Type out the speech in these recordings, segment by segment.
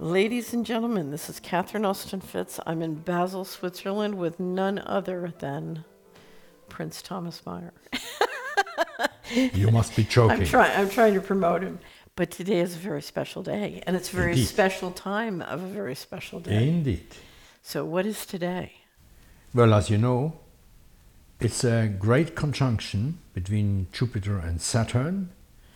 Ladies and gentlemen, this is Catherine Austin Fitz. I'm in Basel, Switzerland with none other than Prince Thomas Meyer. You must be joking. I'm trying to promote him. But today is a very special day, and it's a very Indeed. special time of a very special day. Indeed. So what is today? Well, as you know, it's a great conjunction between Jupiter and Saturn,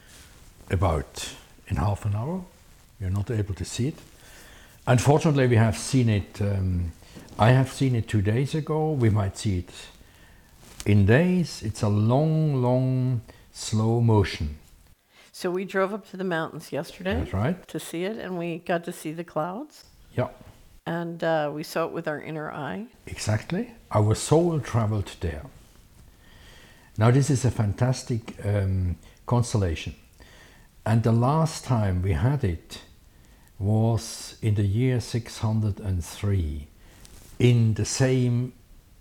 about in half an hour. You're not able to see it. Unfortunately, we have seen it, I have seen it 2 days ago. We might see it in days. It's a long, slow motion. So we drove up to the mountains yesterday That's right. to see it, and we got to see the clouds. Yeah, And we saw it with our inner eye. exactly. Our soul traveled there. Now, this is a fantastic constellation. And the last time we had it was in the year 603, in the same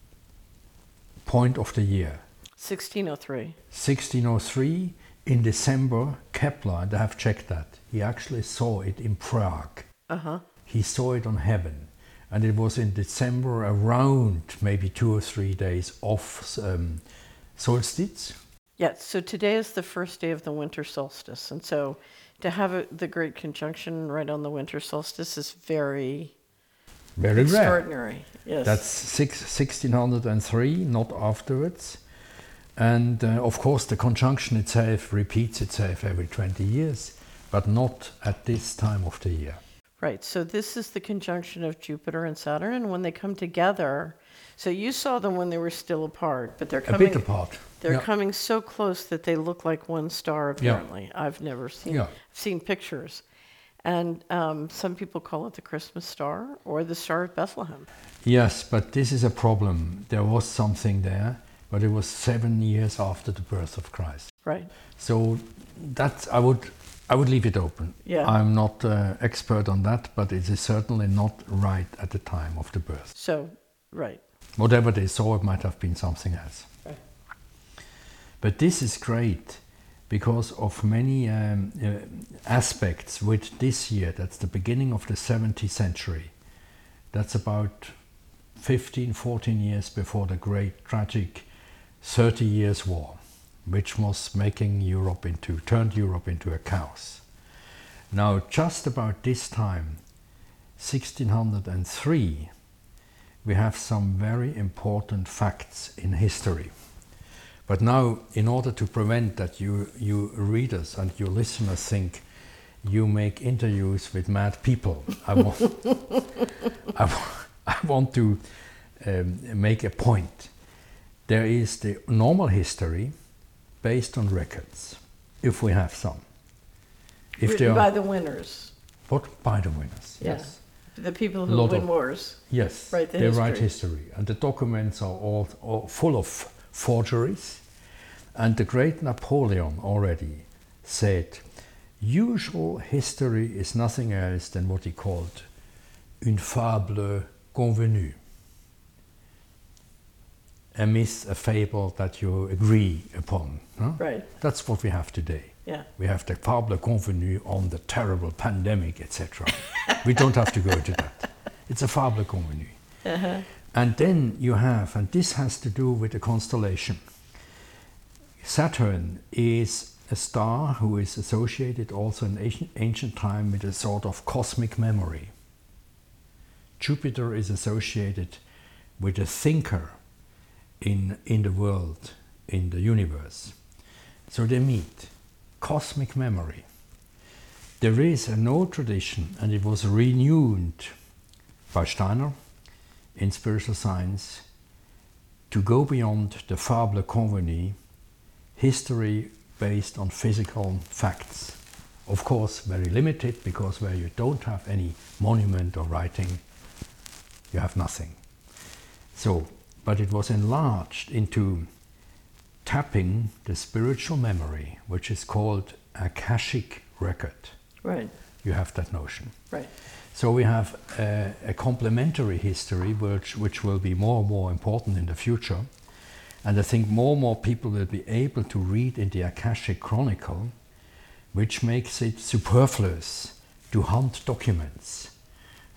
point of the year. 1603. 1603, in December, Kepler, and I have checked that, he actually saw it in Prague. Uh-huh. He saw it on heaven. And it was in December, around maybe 2 or 3 days off solstice. Yeah, so today is the first day of the winter solstice. And so to have the great conjunction right on the winter solstice is very Very rare. extraordinary. Yes. That's 1603, not afterwards. And of course, the conjunction itself repeats itself every 20 years, but not at this time of the year. Right. So this is the conjunction of Jupiter and Saturn. And when they come together, so you saw them when they were still apart, but they're A coming bit apart. They're Yeah. coming so close that they look like one star, apparently. I've never seen Yeah. I've seen pictures. And some people call it the Christmas star or the Star of Bethlehem. Yes, but this is a problem. There was something there, but it was 7 years after the birth of Christ. Right. So that's, I would leave it open. Yeah. I'm not expert on that, but it is certainly not right at the time of the birth. So, right. Whatever they saw, it might have been something else. Right. But this is great because of many aspects with this year. That's the beginning of the 70th century. That's about 15, 14 years before the great tragic 30 Years' War, which was turned Europe into a chaos. Now, just about this time, 1603, we have some very important facts in history. But now, in order to prevent that you readers and your listeners think you make interviews with mad people, I want to make a point. There is the normal history based on records, if we have some. Written by the winners. What? By the winners, Yeah. yes. The people who win wars. Yes, Write the they history. write history. And the documents are all full of forgeries. And the great Napoleon already said, usual history is nothing else than what he called une fable convenue. A myth, a fable that you agree upon. Huh? Right. That's what we have today. Yeah. We have the fable convenue on the terrible pandemic, etc. We don't have to go into that. It's a fable convenue. Uh-huh. And then you have, and this has to do with the constellation. Saturn is a star who is associated also in ancient time with a sort of cosmic memory. Jupiter is associated with a thinker in the world, in the universe. So they meet. Cosmic memory. There is an old tradition, and it was renewed by Steiner in spiritual science, to go beyond the fable convenue, history based on physical facts. Of course, very limited, because where you don't have any monument or writing, you have nothing. So, but it was enlarged into tapping the spiritual memory, which is called Akashic record. Right. You have that notion. Right. So we have a complementary history which will be more and more important in the future. And I think more and more people will be able to read in the Akashic Chronicle, which makes it superfluous to hunt documents.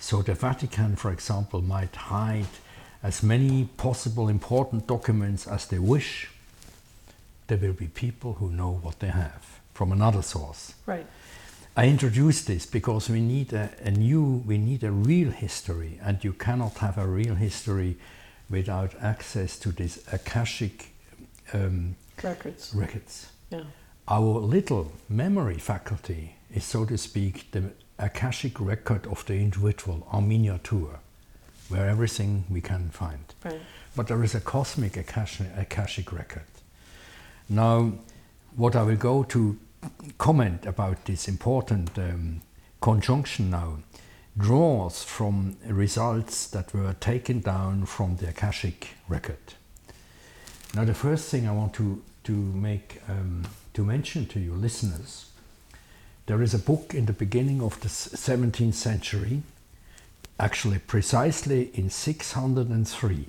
So the Vatican, for example, might hide as many possible important documents as they wish. There will be people who know what they have from another source. Right. I introduced this because we need a real history, and you cannot have a real history without access to these Akashic records. Yeah. Our little memory faculty is, so to speak, the Akashic record of the individual en miniature, where everything we can find. Right. But there is a cosmic Akashic record. Now, what I will go to comment about this important conjunction now draws from results that were taken down from the Akashic record. Now, the first thing I want to mention to you listeners, there is a book in the beginning of the 17th century, actually precisely in 603.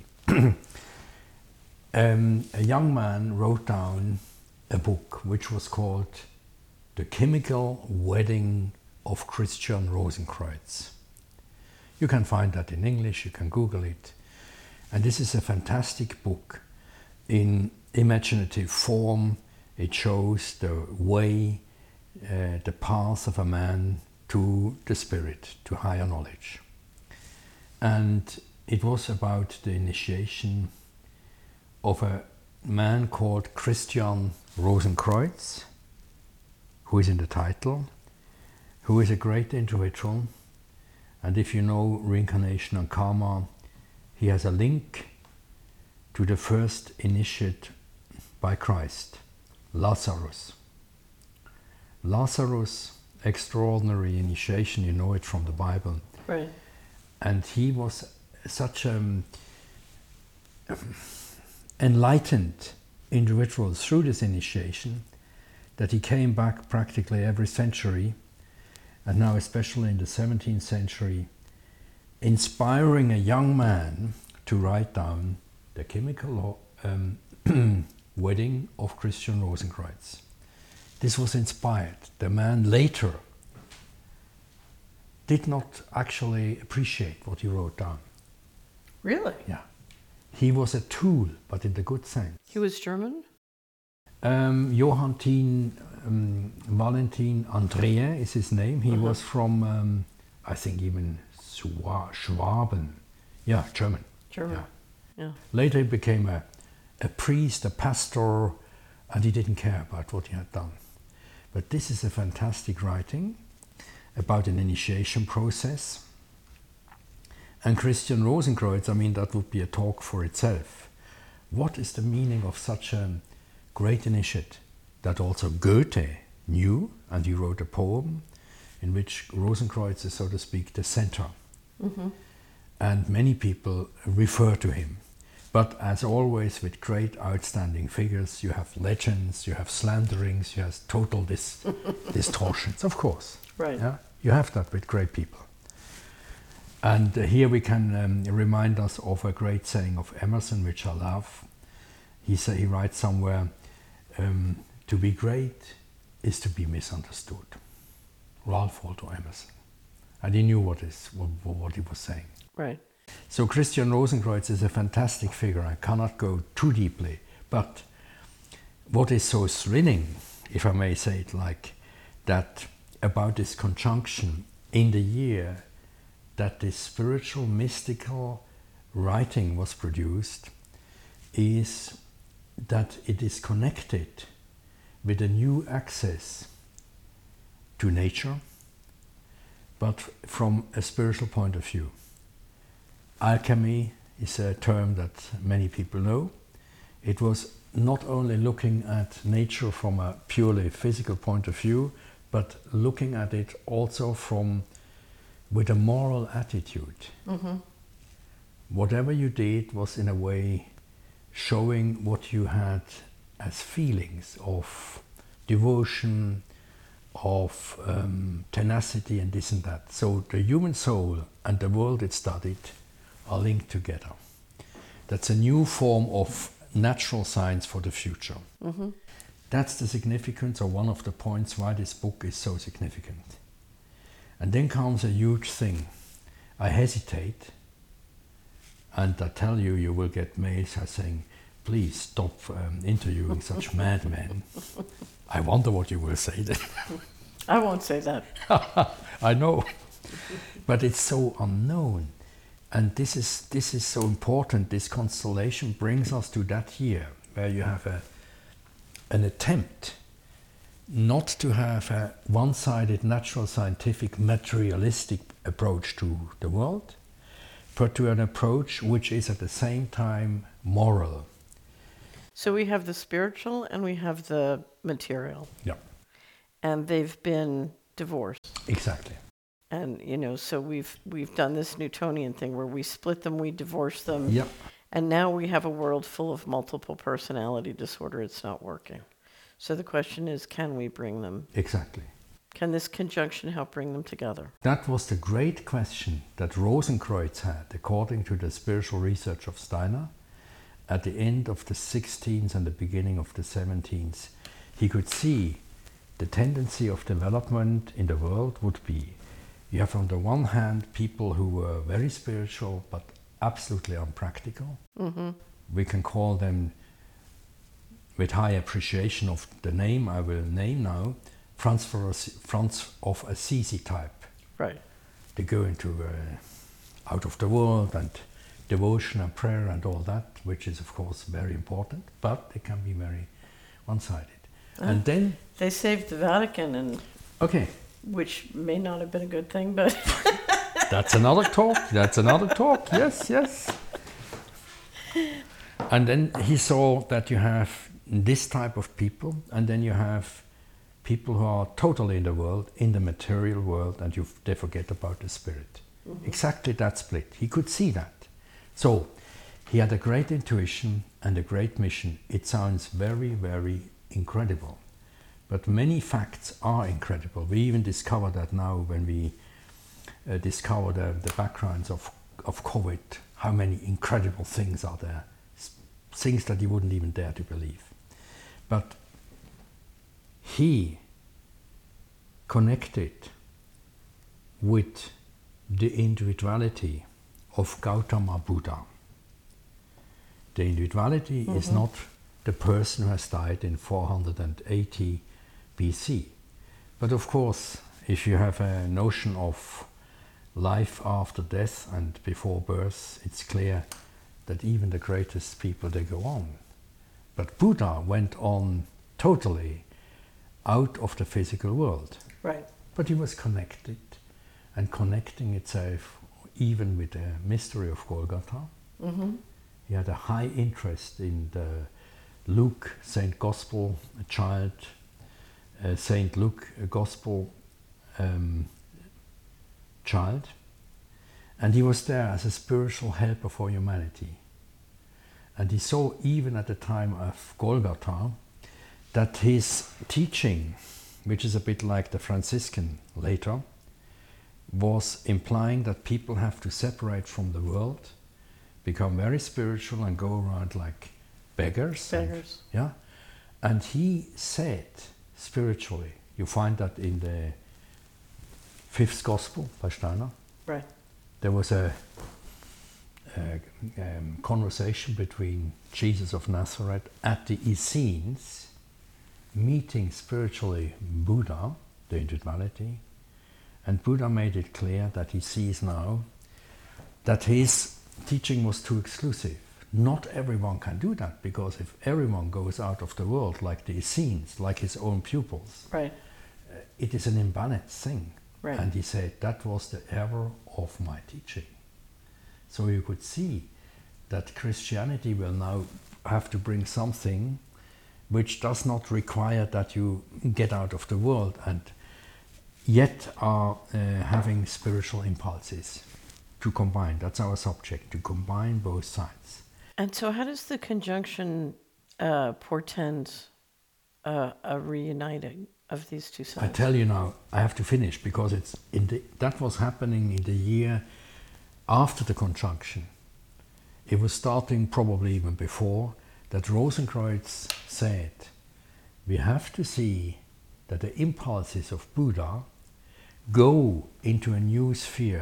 A young man wrote down a book which was called The Chemical Wedding of Christian Rosenkreuz. You can find that in English, you can Google it. And this is a fantastic book in imaginative form. It shows the way, the path of a man to the spirit, to higher knowledge. And it was about the initiation of a man called Christian Rosenkreuz, who is in the title, who is a great individual. And if you know reincarnation and karma, he has a link to the first initiate by Christ, Lazarus. Lazarus, extraordinary initiation, you know it from the Bible. Right. And he was such an enlightened individual through this initiation that he came back practically every century, and now especially in the 17th century, inspiring a young man to write down the chemical wedding of Christian Rosenkreuz. This was inspired. The man later did not actually appreciate what he wrote down. Really? Yeah. He was a tool, but in the good sense. He was German? Johann Valentin Andrea is his name. He was from, I think, even Schwaben. Yeah, German. German. Yeah. Later he became a priest, a pastor, and he didn't care about what he had done. But this is a fantastic writing about an initiation process. And Christian Rosenkreuz, I mean, that would be a talk for itself. What is the meaning of such a great initiate that also Goethe knew, and he wrote a poem in which Rosenkreuz is, so to speak, the center. Mm-hmm. And many people refer to him. But as always with great outstanding figures, you have legends, you have slanderings, you have total distortions, of course. Right. Yeah? You have that with great people. And here we can remind us of a great saying of Emerson, which I love. He writes somewhere, to be great is to be misunderstood. Ralph Waldo Emerson. And he knew what he was saying. Right. So Christian Rosenkreuz is a fantastic figure. I cannot go too deeply. But what is so thrilling, if I may say it like that, about this conjunction in the year that this spiritual, mystical writing was produced, is that it is connected with a new access to nature, but from a spiritual point of view. Alchemy is a term that many people know. It was not only looking at nature from a purely physical point of view, but looking at it also with a moral attitude. Mm-hmm. Whatever you did was in a way showing what you had as feelings of devotion, of tenacity and this and that. So the human soul and the world it studied are linked together. That's a new form of natural science for the future. Mm-hmm. That's the significance, or one of the points why this book is so significant. And then comes a huge thing. I hesitate, and I tell you, you will get mails saying, please stop interviewing such madmen. I wonder what you will say then. I won't say that. I know, but it's so unknown. And this is so important. This constellation brings us to that year where you have an attempt not to have a one-sided natural scientific materialistic approach to the world, but to an approach which is at the same time moral. So we have the spiritual and we have the material. Yeah. And they've been divorced. Exactly. And, you know, so we've done this Newtonian thing where we split them, we divorce them. Yeah. And now we have a world full of multiple personality disorder. It's not working. So the question is, can we bring them? Exactly. Can this conjunction help bring them together? That was the great question that Rosenkreuz had, according to the spiritual research of Steiner. At the end of the 16th and the beginning of the 17th, he could see the tendency of development in the world would be, you have on the one hand people who were very spiritual but absolutely unpractical. Mm-hmm. We can call them, with high appreciation of the name I will name now, Franz of Assisi type. Right. They go into out of the world and devotion and prayer and all that, which is of course very important, but they can be very one-sided. And then they saved the Vatican, and okay, which may not have been a good thing, but that's another talk. That's another talk. Yes, yes. And then he saw that you have this type of people, and then you have people who are totally in the world, in the material world, and they forget about the spirit. Mm-hmm. Exactly that split. He could see that. So he had a great intuition and a great mission. It sounds very, very incredible. But many facts are incredible. We even discover that now when we discover the backgrounds of COVID, how many incredible things are there. Things that you wouldn't even dare to believe. But he connected with the individuality of Gautama Buddha. The individuality is not the person who has died in 480 BC. But of course, if you have a notion of life after death and before birth, it's clear that even the greatest people, they go on. But Buddha went on totally out of the physical world. right. But he was connected, and connecting itself even with the mystery of Golgotha. Mm-hmm. He had a high interest in the Luke, Saint Gospel child, Saint Luke Gospel child. And he was there as a spiritual helper for humanity. And he saw even at the time of Golgotha that his teaching, which is a bit like the Franciscan later, was implying that people have to separate from the world, become very spiritual and go around like beggars. Beggars. And he said spiritually, you find that in the 5th Gospel by Steiner, Right. there was a conversation between Jesus of Nazareth at the Essenes, meeting spiritually Buddha, the individuality, and Buddha made it clear that he sees now that his teaching was too exclusive. Not everyone can do that, because if everyone goes out of the world like the Essenes, like his own pupils, Right. it is an imbalanced thing. Right. And he said that was the error of my teaching. So you could see that Christianity will now have to bring something which does not require that you get out of the world and yet are having spiritual impulses to combine. That's our subject, to combine both sides. And so how does the conjunction portend a reuniting of these two sides? I tell you now, I have to finish, because it's that was happening in the year after the conjunction. It was starting probably even before, that Rosenkreuz said, we have to see that the impulses of Buddha go into a new sphere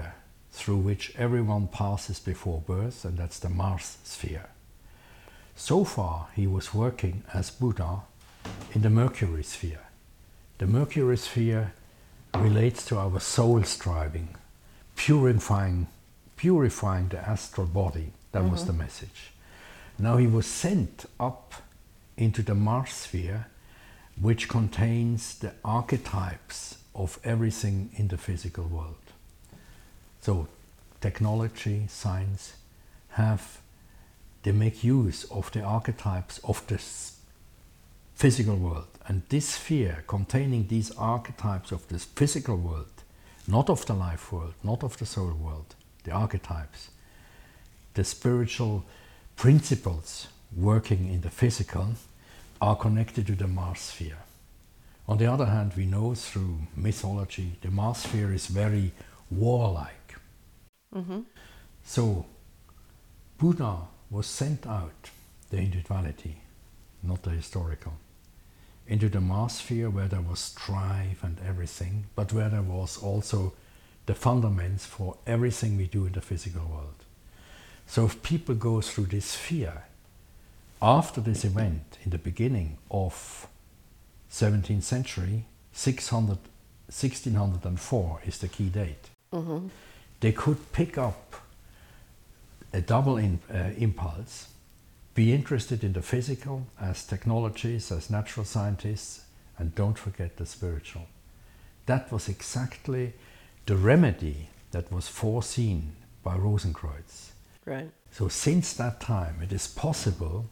through which everyone passes before birth, and that's the Mars sphere. So far, he was working as Buddha in the Mercury sphere. The Mercury sphere relates to our soul striving, purifying the astral body. That was the message. Now he was sent up into the Mars sphere, which contains the archetypes of everything in the physical world. So technology, science they make use of the archetypes of the physical world. And this sphere containing these archetypes of this physical world, not of the life world, not of the soul world, the archetypes, the spiritual principles working in the physical are connected to the Mars sphere. On the other hand, we know through mythology the Mars sphere is very warlike. So Buddha was sent out, the individuality, not the historical, into the Mars sphere where there was strife and everything, but where there was also the fundaments for everything we do in the physical world. So if people go through this sphere, after this event, in the beginning of 17th century, 1604 is the key date, they could pick up a double impulse, be interested in the physical as technologies, as natural scientists, and don't forget the spiritual. That was exactly the remedy that was foreseen by Rosenkreuz. Right. So since that time, it is possible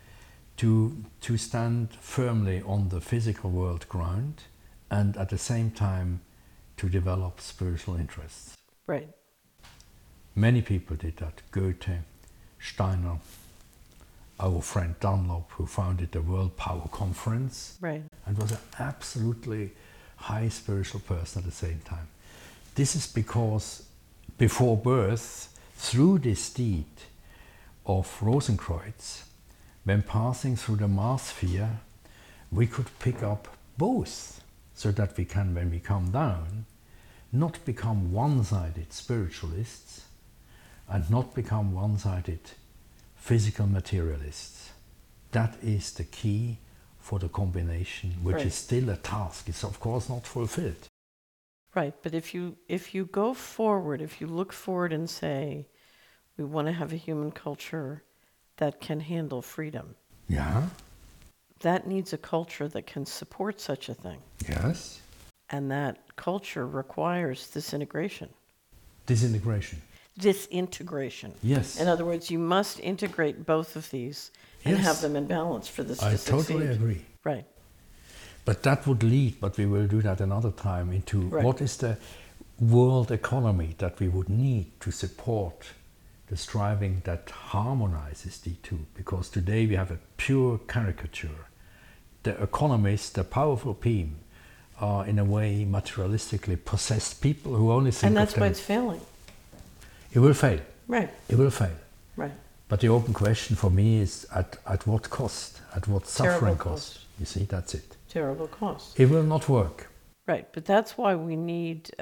to stand firmly on the physical world ground and at the same time to develop spiritual interests. Right. Many people did that. Goethe, Steiner, our friend Dunlop, who founded the World Power Conference, Right. and was an absolutely high spiritual person at the same time. This is because before birth, through this deed of Rosenkreuz, when passing through the Mars sphere, we could pick up both, so that we can, when we come down, not become one-sided spiritualists and not become one-sided physical materialists. That is the key for the combination, which Right. is still a task. It's of course not fulfilled. Right. But if you go forward, if you look forward and say, we want to have a human culture that can handle freedom, Yeah, that needs a culture that can support such a thing. yes. And that culture requires disintegration. Disintegration. Disintegration. Yes. In other words, you must integrate both of these and Yes. have them in balance for this I to succeed. totally agree. Right. But that would lead, but we will do that another time, into Right. what is the world economy that we would need to support the striving that harmonizes the two. Because today we have a pure caricature. The economists, the powerful people, are in a way materialistically possessed people who only think And that's of why them. it's failing. It will fail. Right. It will fail. Right. But the open question for me is at what cost? At what suffering Terrible cost? cost. You see, that's it. Terrible cost. It will not work. Right. But that's why we need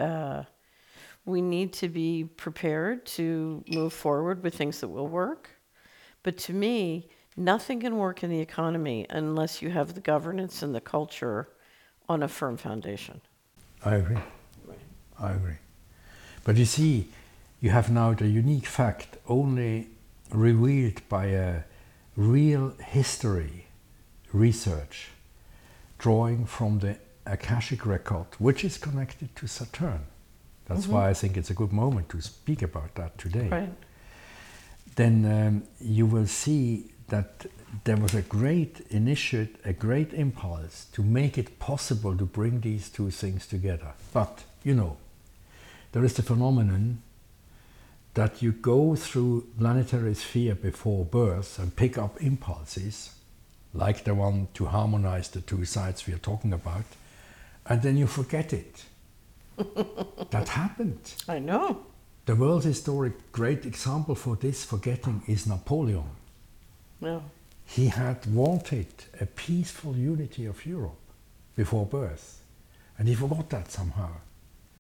to be prepared to move forward with things that will work. But to me, nothing can work in the economy unless you have the governance and the culture on a firm foundation. I agree. Right. I agree. But you see, you have now the unique fact only revealed by a real history research drawing from the Akashic record, which is connected to Saturn. That's why I think it's a good moment to speak about that today. Right. Then you will see that there was a great impulse to make it possible to bring these two things together. But, you know, there is the phenomenon that you go through planetary sphere before birth and pick up impulses, like the one to harmonize the two sides we are talking about, and then you forget it. That happened. I know. The world historic great example for this forgetting is Napoleon. No. He had wanted a peaceful unity of Europe before birth, and he forgot that somehow.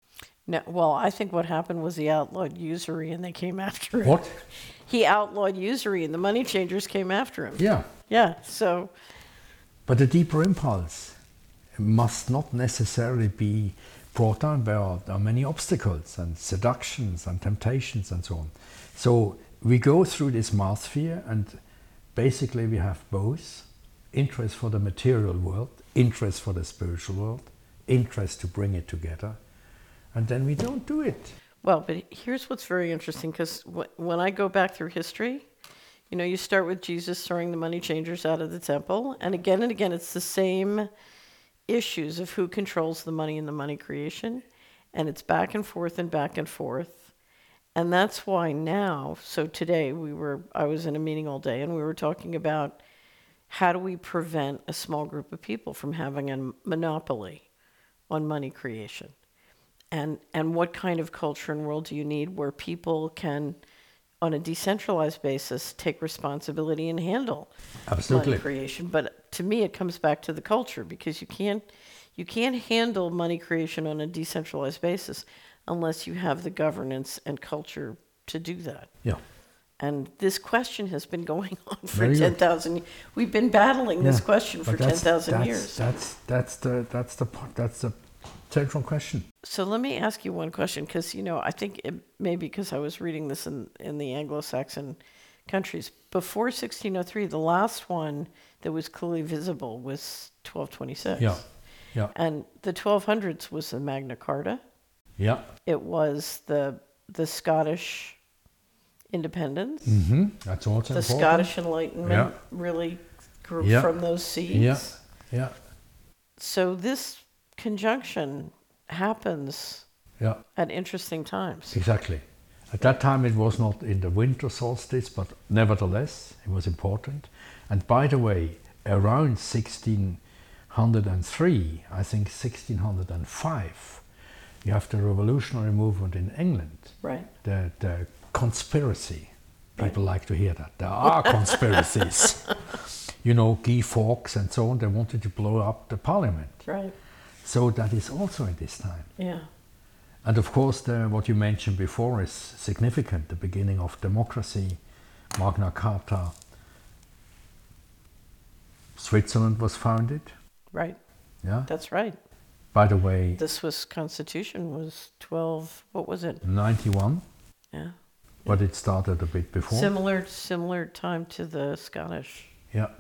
No, well, I think what happened was he outlawed usury and they came after him. What? He outlawed usury and the money changers came after him. Yeah. Yeah, so, But the deeper impulse must not necessarily be brought down. There are many obstacles and seductions and temptations and so on. So we go through this mass sphere, and basically we have both interest for the material world, interest for the spiritual world, interest to bring it together, and then we don't do it. well, but here's what's very interesting, because when I go back through history, you know, you start with Jesus throwing the money changers out of the temple, and again, it's the same issues of who controls the money and the money creation, and it's back and forth and back and forth. And that's why now, so today I was in a meeting all day and we were talking about how do we prevent a small group of people from having a monopoly on money creation? And what kind of culture and world do you need where people can, on a decentralized basis, take responsibility and handle Absolutely. money creation? But to me, it comes back to the culture, because you can't handle money creation on a decentralized basis unless you have the governance and culture to do that. Yeah. And this question has been going on for Very good. 10,000. We've been battling this Yeah, question for but that's- 10,000 years. That's the central question. So let me ask you one question, because I think it may be because I was reading this in the Anglo-Saxon countries. Before 1603, the last one that was clearly visible was 1226. Yeah. Yeah. And the 1200s was the Magna Carta. Yeah. It was the Scottish independence. That's also The important. Scottish Enlightenment really grew Yeah. from those seeds. Yeah. Yeah. So this conjunction happens Yeah. at interesting times. Exactly. At that time it was not in the winter solstice, but nevertheless it was important. And by the way, around 1603, I think 1605, you have the revolutionary movement in England. Right. The conspiracy. People like to hear that. There are conspiracies. Guy Fawkes and so on, they wanted to blow up the parliament. Right. So that is also in this time. Yeah. And of course, what you mentioned before is significant. The beginning of democracy, Magna Carta. Switzerland was founded. Right. Yeah. That's right. By the way, This Constitution was 12, what was it? 91, Yeah. but it started a bit before. Similar time to the Scottish. Yeah.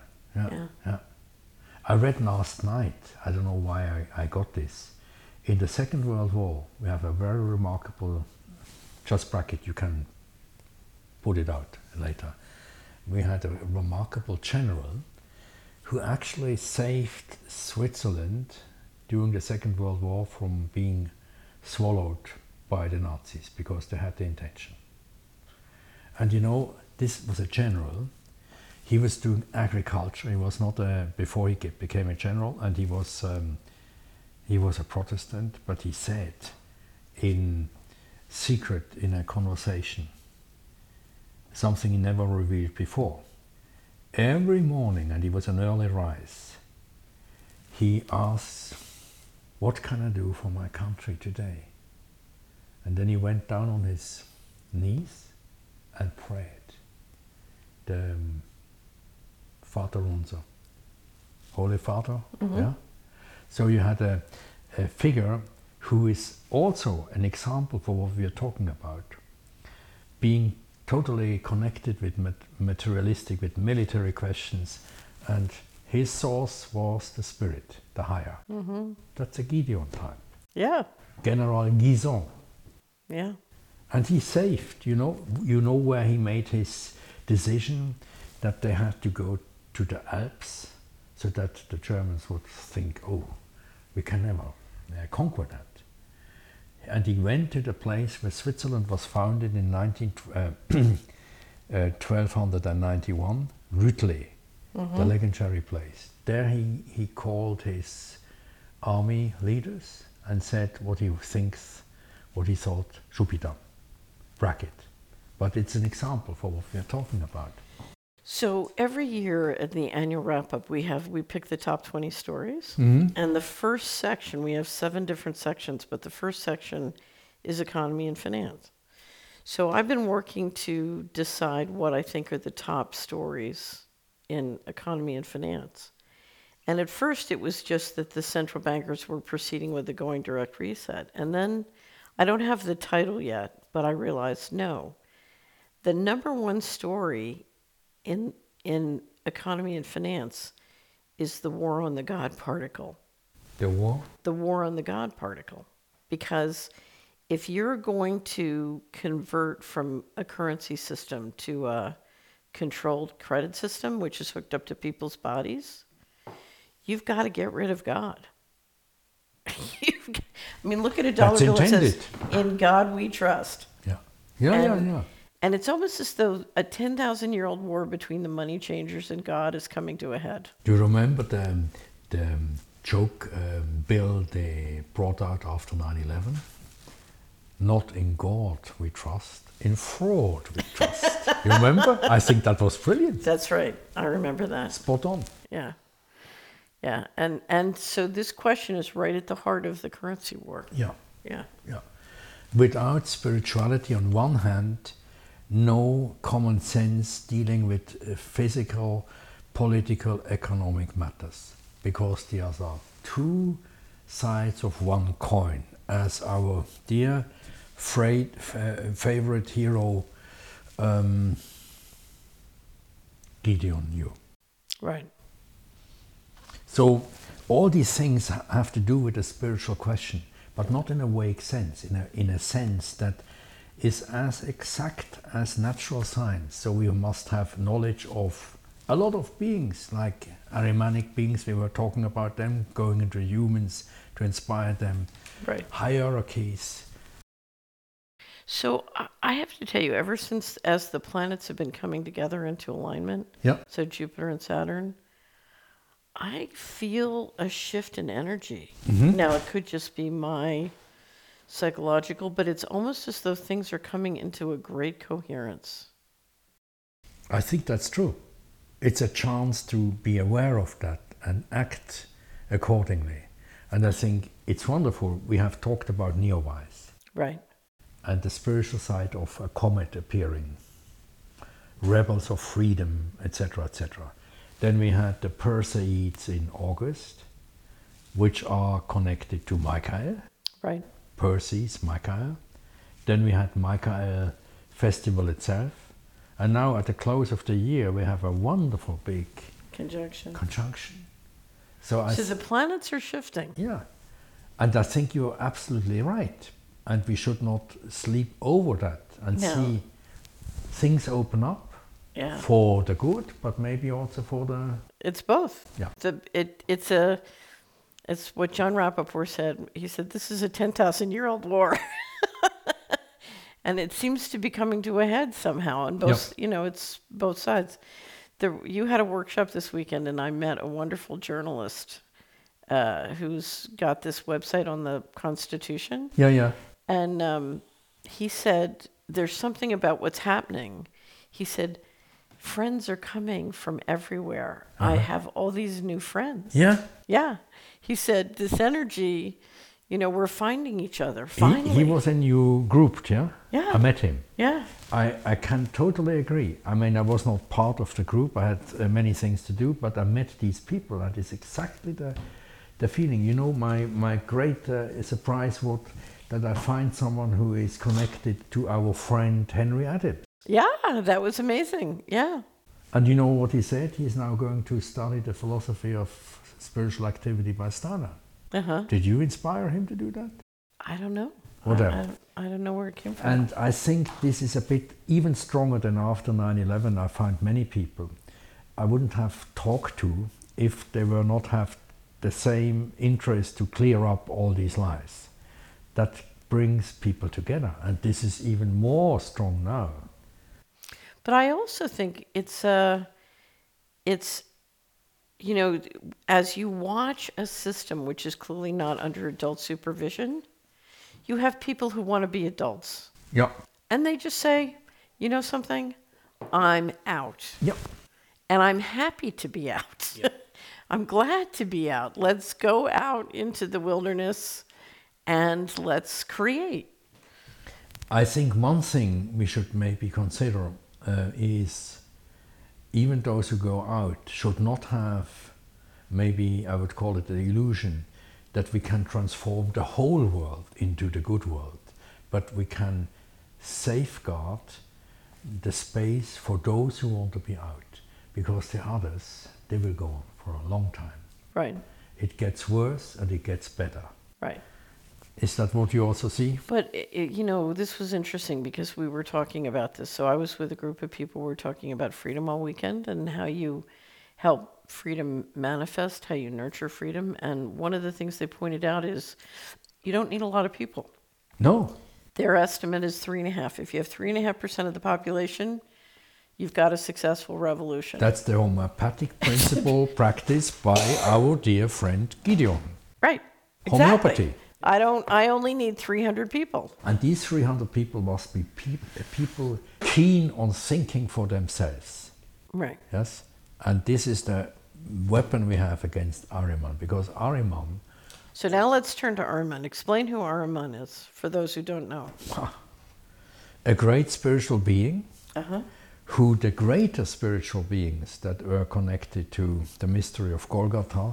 I read last night, I don't know why I got this. In the Second World War, we have a very remarkable, just bracket, you can put it out later. We had a remarkable general who actually saved Switzerland during the Second World War from being swallowed by the Nazis, because they had the intention. And this was a general. He was doing agriculture. He was not before he became a general, and he was a Protestant. But he said, in secret, in a conversation, something he never revealed before. Every morning, and he was an early rise, he asked, "What can I do for my country today?" And then he went down on his knees and prayed. The Vater Unser, Holy Father. Yeah. So you had a figure who is also an example for what we are talking about, being totally connected with materialistic, with military questions, and his source was the spirit, the higher. That's a Gideon type. Yeah. General Guizot. Yeah. And he saved, you know where he made his decision, that they had to go to the Alps, so that the Germans would think, oh, we can never conquer that. And he went to the place where Switzerland was founded in 1291, Rütli, the legendary place. There he called his army leaders and said what he thinks, what he thought should be done. Bracket. But it's an example for what we're talking about. So every year at the annual wrap-up, we pick the top 20 stories. Mm-hmm. And the first section, we have 7 different sections, but the first section is economy and finance. So I've been working to decide what I think are the top stories in economy and finance. And at first it was just that the central bankers were proceeding with the going direct reset. And then I don't have the title yet, but I realized no. The number one story in economy and finance is the war on the God particle. The war? The war on the God particle. Because if you're going to convert from a currency system to a controlled credit system, which is hooked up to people's bodies, you've got to get rid of God. Look at a dollar bill that says, "In God we trust." Yeah. And it's almost as though a 10,000-year-old war between the money changers and God is coming to a head. Do you remember the joke bill they brought out after 9/11? Not in God we trust, in fraud we trust. You remember? I think that was brilliant. That's right. I remember that. Spot on. Yeah. Yeah. And so this question is right at the heart of the currency war. Yeah. Yeah. Yeah. Without spirituality on one hand, no common sense dealing with physical, political, economic matters, because these are two sides of one coin, as our dear favorite hero Gideon knew. Right. So all these things have to do with a spiritual question, but not in a vague sense, in a sense that is as exact as natural science. So we must have knowledge of a lot of beings, like Ahrimanic beings, we were talking about them, going into humans to inspire them. Right. Hierarchies. So I have to tell you, ever since as the planets have been coming together into alignment, so Jupiter and Saturn, I feel a shift in energy. Mm-hmm. Now, it could just be my psychological, but it's almost as though things are coming into a great coherence. I think that's true. It's a chance to be aware of that and act accordingly. And I think it's wonderful. We have talked about Neowise. Right. And the spiritual side of a comet appearing, rebels of freedom, etc., etc. Then we had the Perseids in August, which are connected to Michael. Right. Perseus, Michael. Then we had Michael festival itself. And now at the close of the year, we have a wonderful big conjunction. So the planets are shifting. Yeah. And I think you're absolutely right. And we should not sleep over that and see things open up for the good, but maybe also for the... It's both. Yeah. It's what John Rappaport said. He said, this is a 10,000-year-old war. And it seems to be coming to a head somehow. And both, it's both sides. You had a workshop this weekend, and I met a wonderful journalist who's got this website on the Constitution. Yeah. And he said, there's something about what's happening. He said, friends are coming from everywhere. I have all these new friends. Yeah. Yeah. He said, this energy, we're finding each other. Finally. He was in your group, yeah? Yeah. I met him. Yeah. I can totally agree. I mean, I was not part of the group. I had many things to do, but I met these people. That is exactly the feeling. My great surprise was that I find someone who is connected to our friend Henry Adams. Yeah, that was amazing. Yeah. And you know what he said? He's now going to study the philosophy of spiritual activity by Stana. Did you inspire him to do that? I don't know. Whatever. I don't know where it came from. And I think this is a bit even stronger than after 9/11. I find many people I wouldn't have talked to if they were not have the same interest to clear up all these lies. That brings people together, and this is even more strong now. But I also think it's as you watch a system which is clearly not under adult supervision, you have people who want to be adults. Yeah. And they just say, you know something? I'm out. Yep. And I'm happy to be out. Yep. I'm glad to be out. Let's go out into the wilderness and let's create. I think one thing we should maybe consider is even those who go out should not have, maybe I would call it the illusion, that we can transform the whole world into the good world, but we can safeguard the space for those who want to be out, because the others, they will go on for a long time. Right. It gets worse and it gets better. Right. Is that what you also see? But, you know, this was interesting because we were talking about this. So I was with a group of people, we were talking about freedom all weekend and how you help freedom manifest, how you nurture freedom. And one of the things they pointed out is you don't need a lot of people. No. Their estimate is 3.5. If you have 3.5% of the population, you've got a successful revolution. That's the homeopathic principle practiced by our dear friend Gideon. Right. Exactly. Homeopathy. I only need 300 people. And these 300 people must be people keen on thinking for themselves. Right. Yes? And this is the weapon we have against Ahriman, because Ahriman... So now let's turn to Ahriman. Explain who Ahriman is for those who don't know. A great spiritual being, Uh-huh. who the greater spiritual beings that were connected to the mystery of Golgotha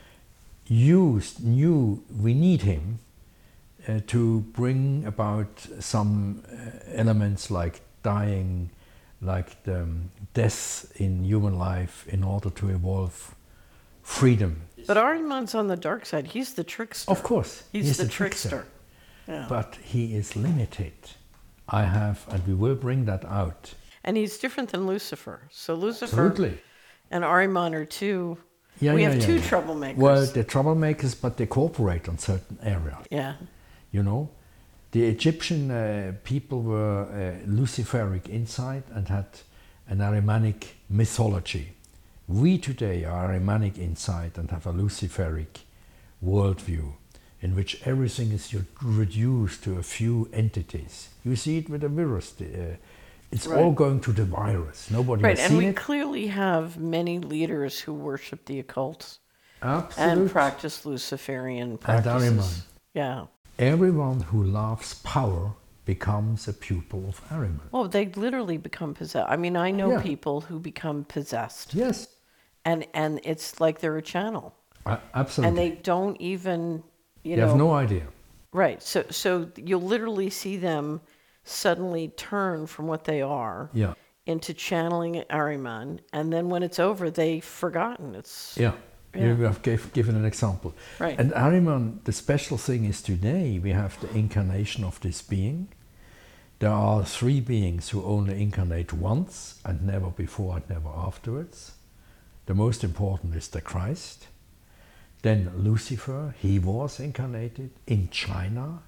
knew we need him to bring about some elements like dying, like the death in human life in order to evolve freedom. But Ahriman's on the dark side. He's the trickster. Of course, He's the trickster. Yeah. But he is limited. And we will bring that out. And he's different than Lucifer. So Lucifer Absolutely. and Ahriman are two. Yeah, we yeah, have yeah, two yeah. troublemakers. Well, they're troublemakers, but they cooperate on certain areas. Yeah. You know, the Egyptian people were Luciferic inside and had an Ahrimanic mythology. We today are Ahrimanic inside and have a Luciferic worldview in which everything is reduced to a few entities. You see it with the virus. It's Right. all going to the virus. Nobody Right, has and seen we it. clearly have many leaders who worship the occult Absolutely. and practice Luciferian And practices. Ahriman. Yeah. Everyone who loves power becomes a pupil of Ahriman. Well, they literally become possessed. I mean, I know Yeah. people who become possessed, Yes, and it's like they're a channel, absolutely. and they don't even, you They know, have no idea. right. So you'll literally see them suddenly turn from what they are Yeah, into channeling Ahriman, and then when it's over, they've forgotten. It's yeah. Yeah. You have given an example. Right. And Ahriman, the special thing is today we have the incarnation of this being. There are 3 beings who only incarnate once and never before and never afterwards. The most important is the Christ. Then Lucifer, he was incarnated in China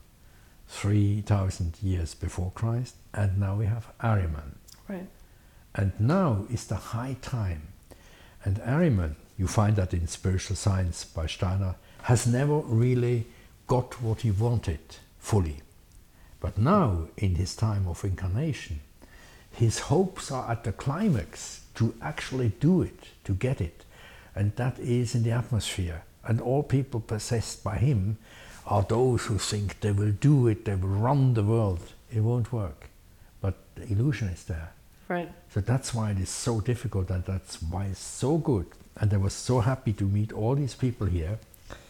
3,000 years before Christ, and now we have Ahriman. right. And now is the high time. And Ahriman, you find that in Spiritual Science by Steiner, has never really got what he wanted fully. But now, in his time of incarnation, his hopes are at the climax to actually do it, to get it. And that is in the atmosphere. And all people possessed by him are those who think they will do it, they will run the world. It won't work. But the illusion is there. Right. So that's why it is so difficult, and that's why it's so good. And I was so happy to meet all these people here,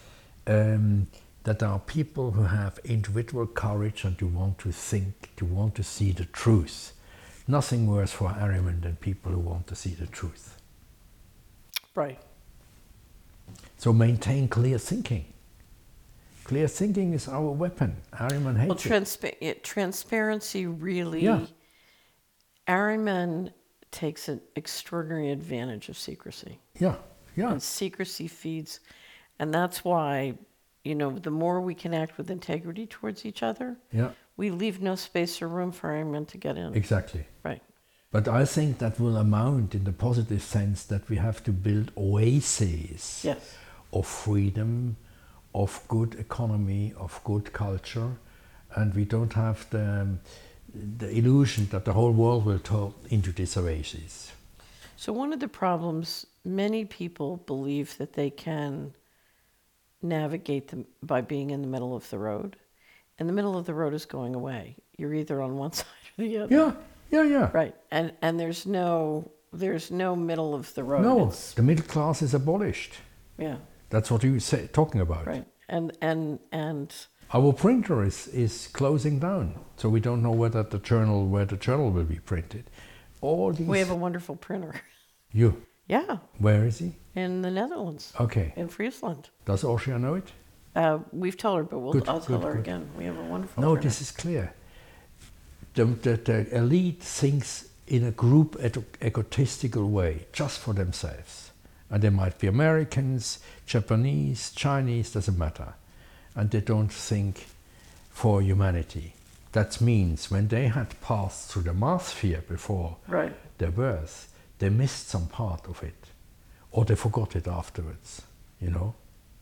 that are people who have individual courage and who want to think, to want to see the truth. Nothing worse for Ahriman than people who want to see the truth. Right. So maintain clear thinking. Clear thinking is our weapon. Ahriman Well, hates it. transparency really. Yeah. Ahriman takes an extraordinary advantage of secrecy. Yeah, yeah. And secrecy feeds, and that's why, you know, the more we can act with integrity towards each other, Yeah, we leave no space or room for Ahriman to get in. exactly. Right. But I think that will amount in the positive sense that we have to build oases Yes. of freedom, of good economy, of good culture, and we don't have the illusion that the whole world will turn into these oases. So one of the problems, many people believe that they can navigate them by being in the middle of the road. and the middle of the road is going away. You're either on one side or the other. Yeah. Right. And there's no middle of the road. No, It's, the middle class is abolished. yeah. That's what you say talking about. Right. And Our printer is closing down, so we don't know where the journal will be printed. All these. we have a wonderful printer. You. Yeah. Where is he? In the Netherlands. Okay. In Friesland. Does Austria know it? We've told her, but I'll tell her again. We have a wonderful No, printer. this is clear. The elite thinks in a group egotistical way, just for themselves. And they might be Americans, Japanese, Chinese, doesn't matter. And they don't think for humanity. That means when they had passed through the Mars sphere before Right. their birth, they missed some part of it. Or they forgot it afterwards, you know?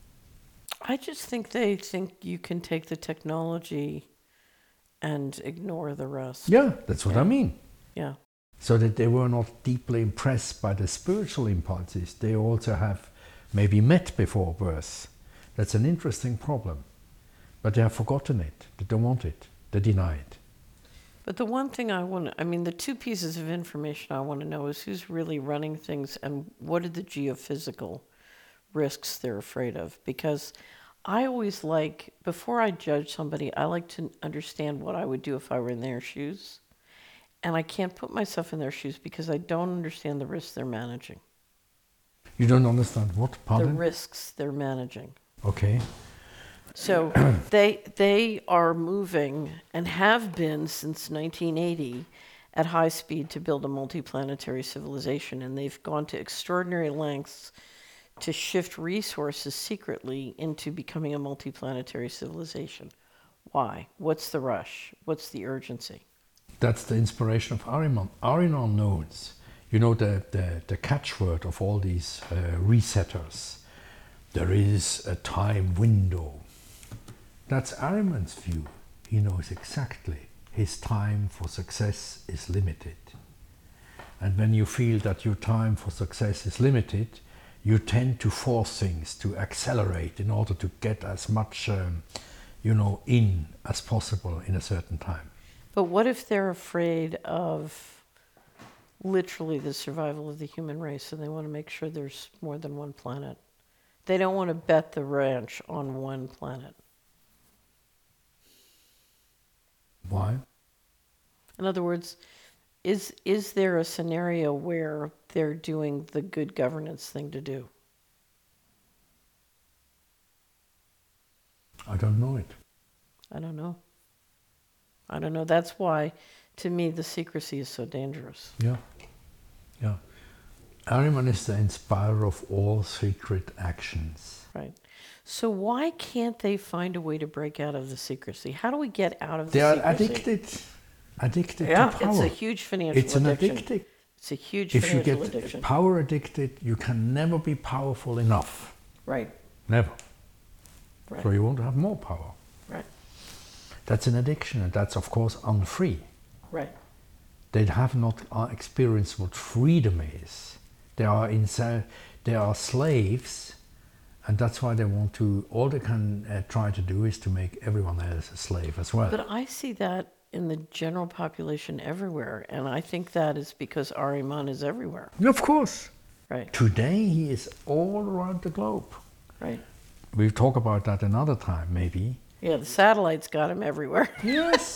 I just think they think you can take the technology and ignore the rest. Yeah, that's what I mean. Yeah. So that they were not deeply impressed by the spiritual impulses they also have maybe met before birth. That's an interesting problem. But they have forgotten it. They don't want it. They deny it. But the one thing the two pieces of information I want to know is who's really running things and what are the geophysical risks they're afraid of. Because I always before I judge somebody, I like to understand what I would do if I were in their shoes. And I can't put myself in their shoes because I don't understand the risks they're managing. You don't understand what? Pardon? The risks they're managing. Okay. So they are moving and have been since 1980 at high speed to build a multiplanetary civilization, and they've gone to extraordinary lengths to shift resources secretly into becoming a multiplanetary civilization. Why? What's the rush? What's the urgency? That's the inspiration of Ahriman. Ahriman knows, you know, the catchword of all these resetters. There is a time window. That's Ahriman's view. He knows exactly his time for success is limited. And when you feel that your time for success is limited, you tend to force things to accelerate in order to get as much, in as possible in a certain time. But what if they're afraid of literally the survival of the human race and they want to make sure there's more than one planet? They don't want to bet the ranch on one planet. Why? In other words, is there a scenario where they're doing the good governance thing to do? I don't know it. I don't know. That's why, to me, the secrecy is so dangerous. Yeah. Ahriman is the inspirer of all secret actions. Right. So why can't they find a way to break out of the secrecy? How do we get out of the They are secrecy? addicted Yeah, to power. it's a huge financial It's an addiction. addictive. It's a huge If you financial get addiction. power addicted, you can never be powerful enough. Right. Never. Right. So you want to have more power. Right. That's an addiction, and that's of course unfree. Right. They have not experienced what freedom is. They are slaves, and that's why they want to. All they can try to do is to make everyone else a slave as well. But I see that in the general population everywhere, and I think that is because Ahriman is everywhere. Of course. Right. Today he is all around the globe. Right. We'll talk about that another time, maybe. Yeah, the satellites got him everywhere. Yes,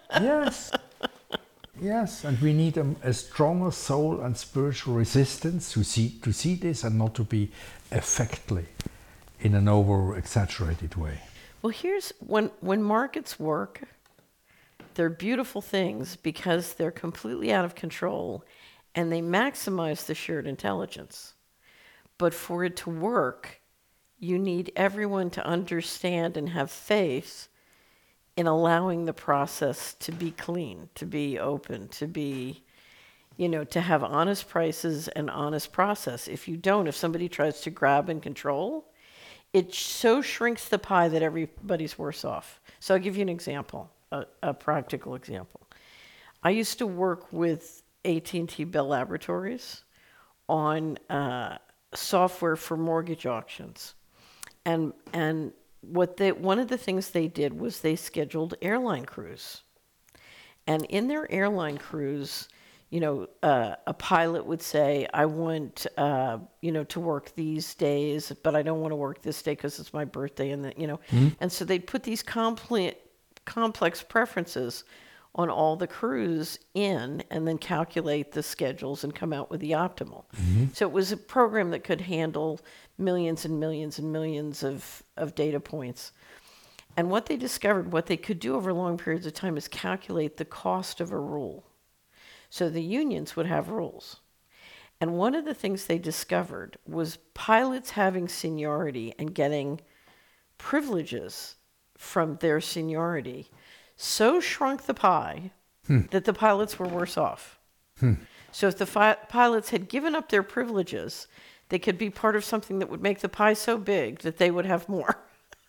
yes, and we need a stronger soul and spiritual resistance to see this and not to be affectly in an over-exaggerated way. Well, here's when markets work, they're beautiful things because they're completely out of control and they maximize the shared intelligence. But for it to work, you need everyone to understand and have faith in allowing the process to be clean, to be open, to be, to have honest prices and honest process. If you don't, if somebody tries to grab and control, it so shrinks the pie that everybody's worse off. So I'll give you an example, a practical example. I used to work with AT&T Bell Laboratories on software for mortgage auctions. And one of the things they did was they scheduled airline crews. And in their airline crews, a pilot would say, I want, to work these days, but I don't want to work this day because it's my birthday. And so they'd put these complex preferences on all the crews in and then calculate the schedules and come out with the optimal. So it was a program that could handle millions and millions and millions of data points. And what they discovered, what they could do over long periods of time is calculate the cost of a rule. So the unions would have rules. And one of the things they discovered was pilots having seniority and getting privileges from their seniority so shrunk the pie that the pilots were worse off. So if the pilots had given up their privileges, they could be part of something that would make the pie so big that they would have more.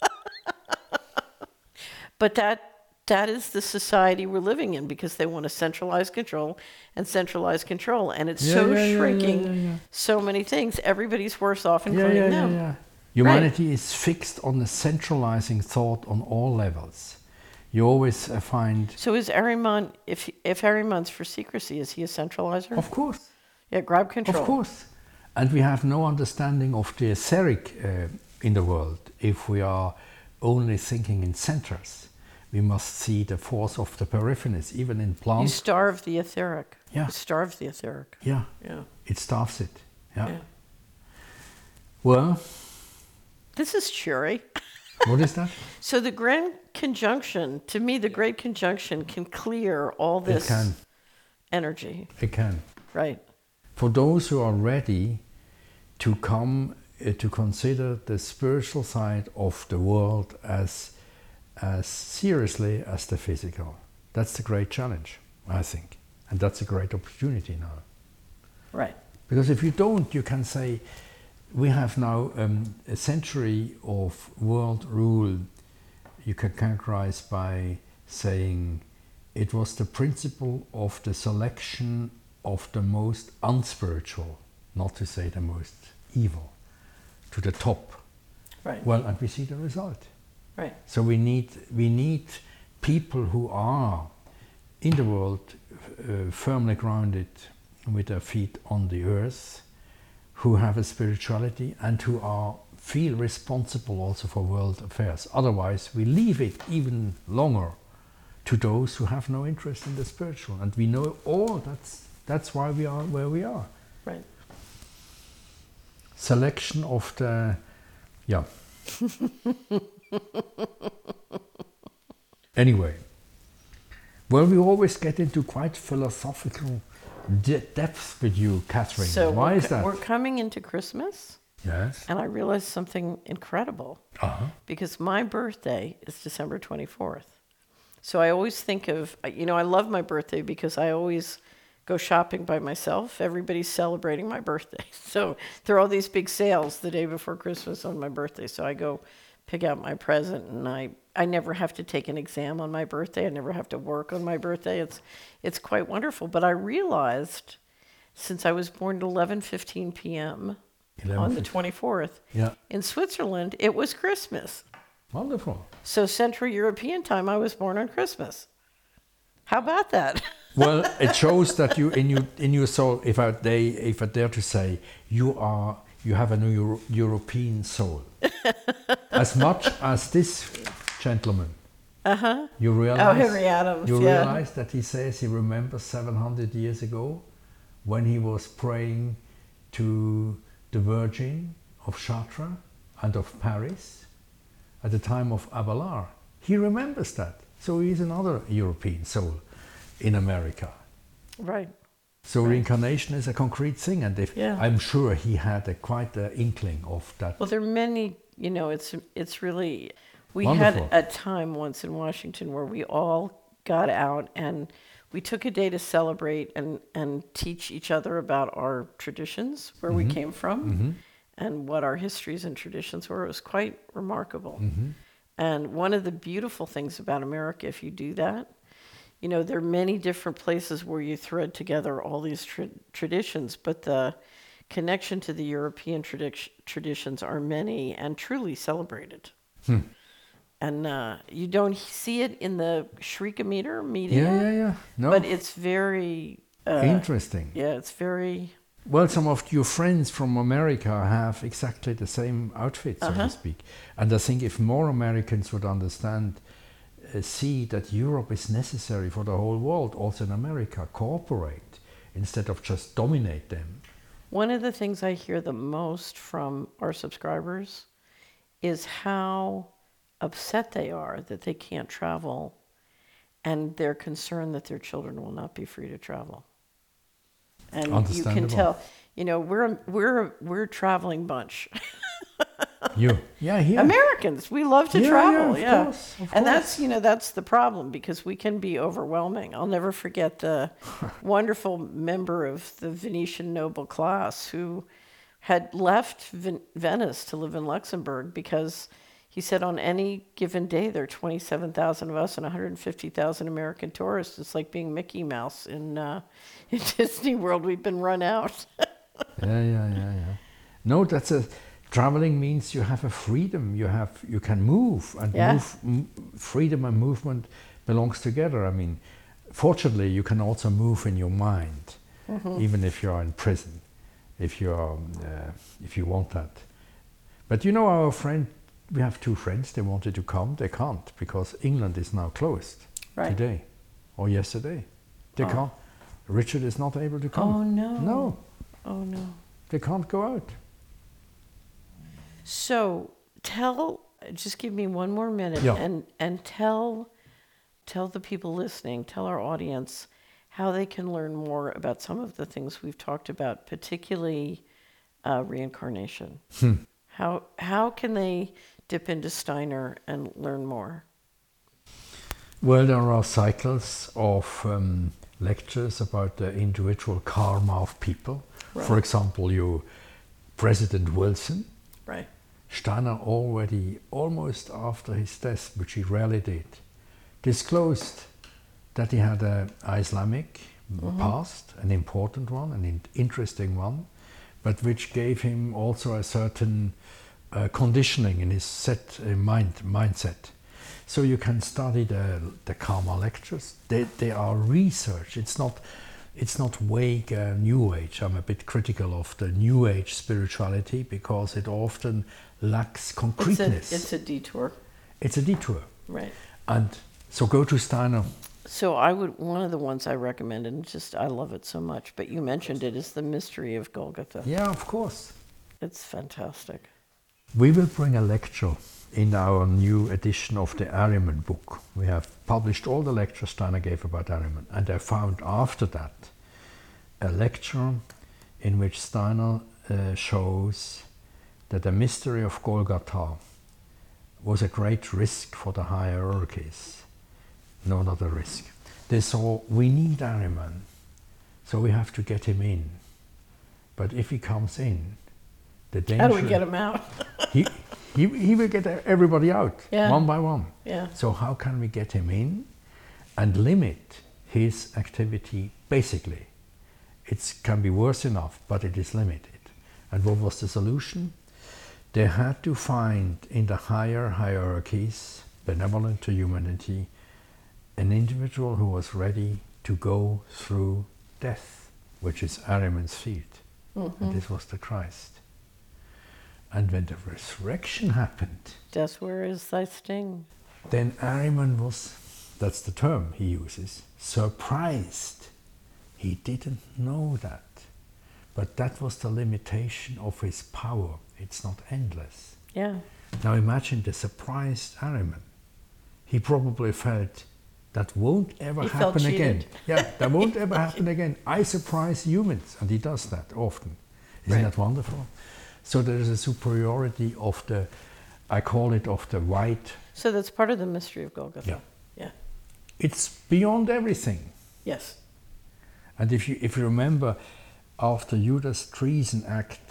But that is the society we're living in because they want to centralize control. And it's shrinking so many things. Everybody's worse off, including them. Humanity is fixed on the centralizing thought on all levels. You always find... So is Ahriman, if Ahriman's for secrecy, is he a centralizer? Of course. Yeah, grab control. Of course. And we have no understanding of the etheric in the world if we are only thinking in centers. We must see the force of the peripheries, even in plants. You starve the etheric. Yeah. You starve the etheric. Yeah. Yeah. It starves it. Yeah. Well... This is cheery. What is that? So the Grand Conjunction, to me, the Great Conjunction can clear all this energy. It can. Right. For those who are ready to come to consider the spiritual side of the world as seriously as the physical. That's the great challenge, I think. And that's a great opportunity now. Right. Because if you don't, you can say, we have now a century of world rule you can characterize by saying it was the principle of the selection of the most unspiritual, not to say the most evil, to the top. Right. Well, and we see the result. Right. So we need people who are in the world firmly grounded with their feet on the earth, who have a spirituality and who feel responsible also for world affairs. Otherwise, we leave it even longer to those who have no interest in the spiritual. And we know that's why we are where we are. Right. Selection of the, Anyway, well, we always get into quite philosophical depth with you, Catherine. So why is that? We're coming into Christmas. Yes. And I realized something incredible. Because my birthday is December 24th. So I always think of, I love my birthday because I always go shopping by myself. Everybody's celebrating my birthday. So there are all these big sales the day before Christmas on my birthday. So I go pick out my present, and I never have to take an exam on my birthday. I never have to work on my birthday. It's quite wonderful. But I realized, since I was born at 11:15 p.m. on the 24th, in Switzerland, it was Christmas. Wonderful. So Central European time, I was born on Christmas. How about that? Well, it shows that you, in your soul, if I dare to say, you have a new European soul. As much as this gentleman. You realize, Henry Adams. You realize that he says he remembers 700 years ago when he was praying to the Virgin of Chartres and of Paris at the time of Abelard. He remembers that. So he's another European soul in America. Right. So reincarnation is a concrete thing, and I'm sure he had quite an inkling of that. Well, there are many, it's really, we Wonderful. had a time once in Washington where we all got out and we took a day to celebrate and teach each other about our traditions, where we came from, and what our histories and traditions were. It was quite remarkable. And one of the beautiful things about America, if you do that, there are many different places where you thread together all these traditions, but the connection to the European traditions are many and truly celebrated. And you don't see it in the shriekometer media, Yeah. No, but it's very interesting. yeah, it's very Well, some of your friends from America have exactly the same outfit, so to speak. And I think if more Americans would understand, see that Europe is necessary for the whole world, also in America, cooperate instead of just dominate them. one of the things I hear the most from our subscribers is how upset they are that they can't travel, and they're concerned that their children will not be free to travel. And you can Understandable. tell, we're a traveling bunch. Yeah, here. Americans, we love to Yeah, travel, of course, of and course. that's the problem, because we can be overwhelming. I'll never forget the wonderful member of the Venetian noble class who had left Venice to live in Luxembourg because he said on any given day there are 27,000 of us and 150,000 American tourists. It's like being Mickey Mouse in Disney World. We've been run out. Yeah. No, traveling means you have a freedom. You can move, and freedom and movement belongs together. I mean, fortunately, you can also move in your mind, even if you are in prison, if you want that. But our friend, we have two friends. They wanted to come, they can't because England is now closed today or yesterday. They can't. Richard is not able to come. Oh no! No. Oh no! They can't go out. So just give me one more minute and tell the people listening, tell our audience how they can learn more about some of the things we've talked about, particularly reincarnation. How can they dip into Steiner and learn more? Well, there are cycles of lectures about the individual karma of people. Right. For example, President Wilson. Right. Steiner already, almost after his death, which he rarely did, disclosed that he had an Islamic past, an important one, an interesting one, but which gave him also a certain conditioning in his mindset. So you can study the Karma lectures. They are research. It's not vague New Age. I'm a bit critical of the New Age spirituality because it often lacks concreteness. It's a detour. It's a detour. Right. And so go to Steiner. So one of the ones I recommend, and I love it so much, but you mentioned it, is The Mystery of Golgotha. Yeah, of course. It's fantastic. We will bring a lecture in our new edition of the Ahriman book. We have published all the lectures Steiner gave about Ahriman, and I found after that a lecture in which Steiner shows that the mystery of Golgotha was a great risk for the hierarchies. No, not a risk. They saw, we need Ahriman, so we have to get him in. But if he comes in, the danger... How do we get him out? he will get everybody out, one by one. Yeah. So how can we get him in and limit his activity, basically? It can be worse enough, but it is limited. And what was the solution? They had to find in the higher hierarchies, benevolent to humanity, an individual who was ready to go through death, which is Ahriman's field. And this was the Christ. And when the resurrection happened, Death, where is thy sting? then Ahriman was, that's the term he uses, surprised. He didn't know that. But that was the limitation of his power. It's not endless. Yeah. Now imagine the surprised Ahriman. He probably felt, that won't ever happen again. Yeah, that won't ever happen again. I surprise humans, and he does that often. Isn't that wonderful? So there is a superiority of I call it of the white. So that's part of the mystery of Golgotha. Yeah. It's beyond everything. Yes. And if you remember, after Judas' treason act,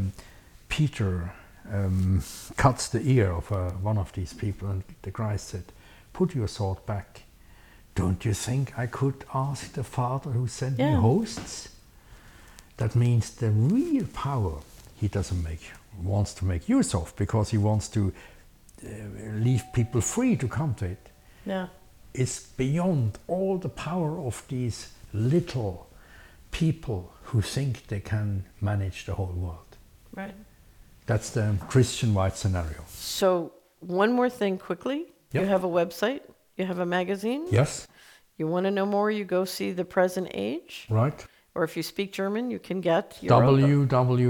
Peter cuts the ear of one of these people, and the Christ said, "Put your sword back. Don't you think I could ask the Father who sent me hosts?" That means the real power he wants to make use of, because he wants to leave people free to come to it, Yeah. is beyond all the power of these little people who think they can manage the whole world. Right. That's the Christian-wide scenario. So one more thing quickly. Yep. You have a website. You have a magazine. Yes, You want to know more, you go see The Present Age. right. Or if you speak German, you can get your own book.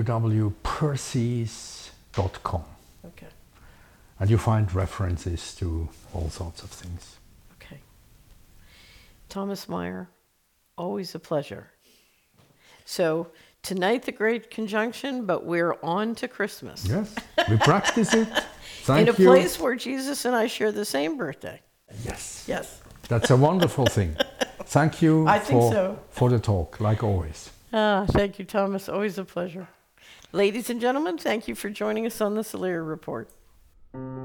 www.perseus.com. Okay. And you find references to all sorts of things. Okay. Thomas Meyer, always a pleasure. So tonight the Great Conjunction, but we're on to Christmas. Yes, we practice it. Thank In a you. place where Jesus and I share the same birthday. Yes, Yes. that's a wonderful thing. Thank you I think so. for the talk, like always. Thank you, Thomas. Always a pleasure. Ladies and gentlemen, thank you for joining us on the Celerier Report.